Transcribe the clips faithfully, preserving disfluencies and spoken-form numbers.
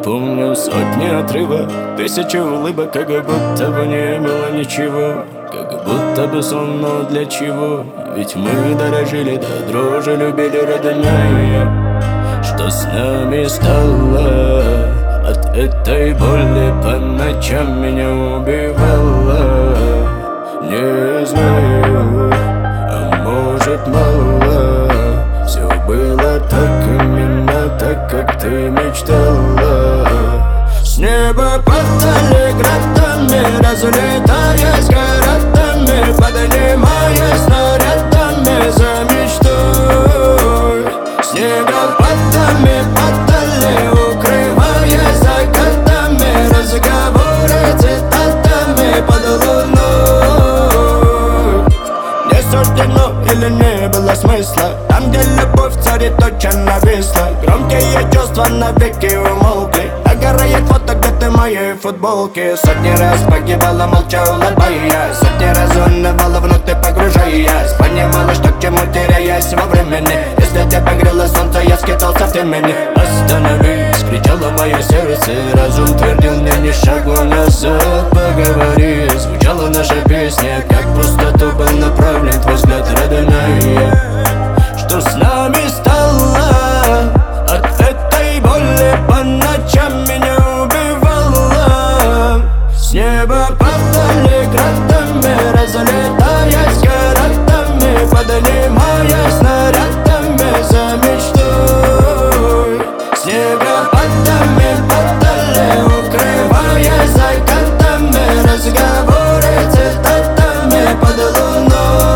помню сотни отрывок, тысячи улыбок, как будто бы не было ничего. Как будто бы сон, но для чего? Ведь мы дорожили, до дрожи любили, родная. Что с нами стало? От этой боли по ночам меня убивала. Не знаю, а может мало. Все было так, именно так, как ты мечтала. С неба падали градами, разлетаясь городами, поднимаясь снарядами за мечтой. С снегопадами падали, укрываясь закатами, разговоры цитатами под луной. Не суждено или не было смысла, там, где любовь царит, точно нависла. Громкие чувства навеки умолкли, догорает фото, где ты в моей футболке. Сотни раз погибала, молча улыбаясь, сотни раз унывала, внутрь погружаясь. Понимала, что к чему теряясь во времени. Если тебя грело солнце, я скитался в темени. Остановись, кричало мое сердце, разум твердил мне ни шагу назад. Поговори, звучала наша песня, как в пустоту был направлен твой взгляд, родная. Что с нами стало? От этой боли по ночам меня убивала. С неба падали градами, разлетаясь городами, поднимаясь снарядами за мечтой. С снегопадами падали, укрываясь закатами, разговоры цитатами под луной.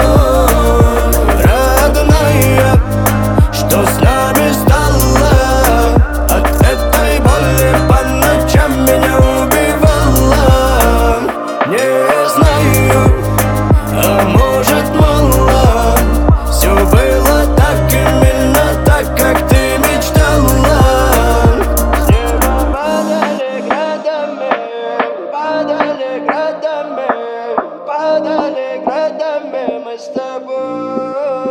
Родная, что с нами стало? От этой боли по ночам меня убивала. Не знаю, а может мало. Все было так, именно так, как ты мечтала. С неба падали градами, падали градами, падали градами мы с тобой.